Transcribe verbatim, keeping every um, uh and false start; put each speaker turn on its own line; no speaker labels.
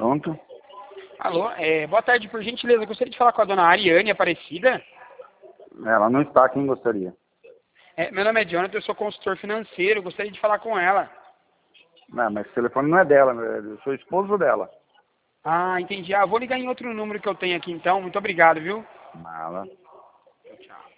Pronto.
Alô, é, boa tarde, por gentileza, eu gostaria de falar com a dona Ariane Aparecida.
Ela não está, quem gostaria?
É, meu nome é Jonathan, eu sou consultor financeiro, eu gostaria de falar com ela.
Não, mas o telefone não é dela, eu sou esposo dela.
Ah, entendi. Ah, vou ligar em outro número que eu tenho aqui então. Muito obrigado, viu?
Nada.
Tchau.